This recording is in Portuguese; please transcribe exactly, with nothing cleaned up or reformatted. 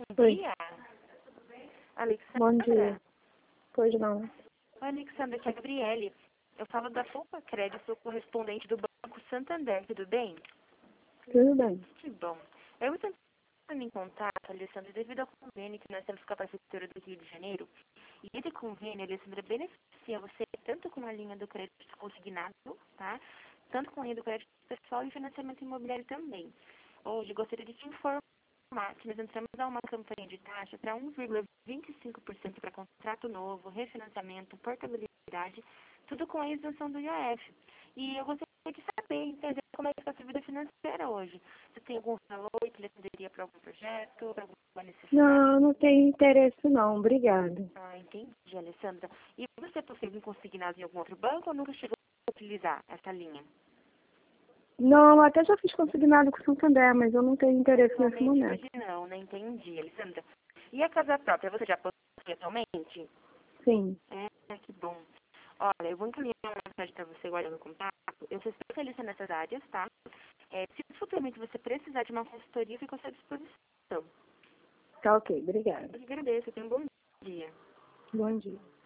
Bom Oi. dia, Bom Alexandra. dia. Pois não. Oi, Alexandra, aqui é a Gabriele. Eu falo da Poupa Crédito, sou correspondente do Banco Santander, tudo bem? Tudo bem. Que bom. Eu estou entrando em contato, Alexandra, devido ao convênio que nós temos com a Prefeitura do Rio de Janeiro. E esse convênio, Alexandra, beneficia você tanto com a linha do crédito consignado, tá? Tanto com a linha do crédito pessoal e financiamento imobiliário também. Hoje, gostaria de te informar que nós entramos a uma campanha de taxa para um vírgula vinte e cinco por cento para contrato novo, refinanciamento, portabilidade, tudo com a isenção do I O F. E eu gostaria de saber, entender como é que está a sua vida financeira hoje. Você tem algum valor que lhe atenderia para algum projeto, para alguma necessidade? Não, não tenho interesse não. Obrigada. Ah, entendi, Alessandra. E você é possível consignado em algum outro banco ou nunca chegou a utilizar essa linha? Não, até já fiz consignado com o Santander, mas eu não tenho interesse nesse Atualmente momento. hoje não, né? Entendi, Alessandra. E a casa própria, você já possui atualmente? Sim. É, que bom. Olha, eu vou encaminhar uma mensagem para você guardando o contato. Eu sou especialista nessas áreas, tá? É, se futuramente você precisar de uma consultoria, fico à sua disposição. Tá ok. Obrigada. Eu te agradeço, tenha um bom dia. Bom dia.